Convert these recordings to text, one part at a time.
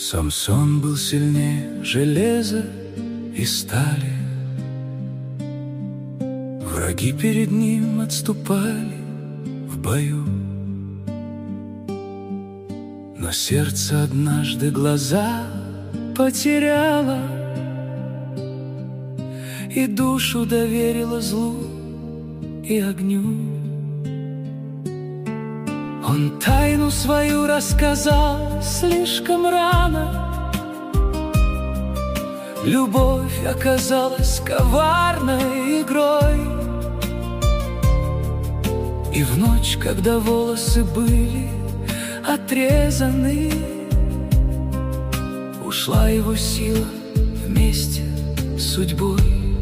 Самсон был сильнее железа и стали. Враги перед ним отступали в бою. Но сердце однажды глаза потеряло и душу доверило злу и огню. Он тайну свою рассказал слишком рано. Любовь оказалась коварной игрой. И в ночь, когда волосы были отрезаны, ушла его сила вместе с судьбой.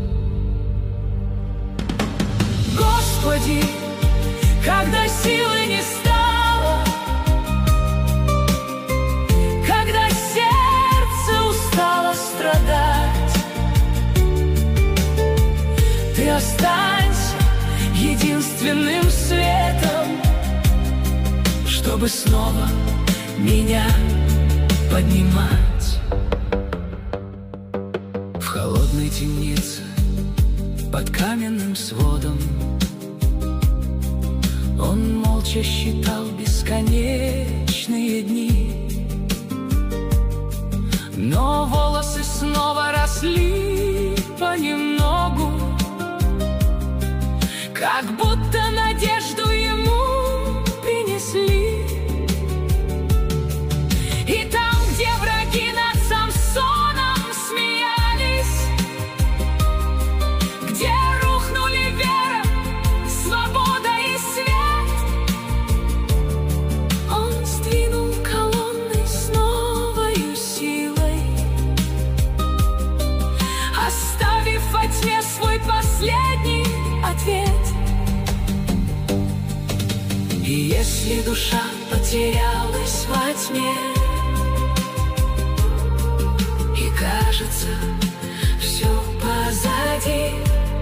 Господи, когда силы не стало, когда сердце устало страдать, Ты останься единственным светом, чтобы снова меня поднимать. В холодной темнице под каменным сводом он молча считал бесконечные дни. Но волосы снова росли понемногу, как будто надежду ему принесли. И там, где враги над Самсоном смеялись, где рухнули вера, свобода и свет, он сдвинул колонны с новою силой, оставив во тьме свой последний ответ. И если душа потерялась во тьме, и кажется, все позади,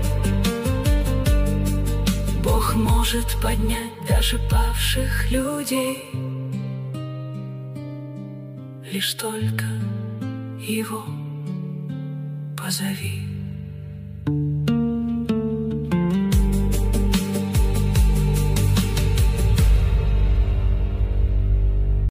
Бог может поднять даже павших людей. Лишь только Его позови.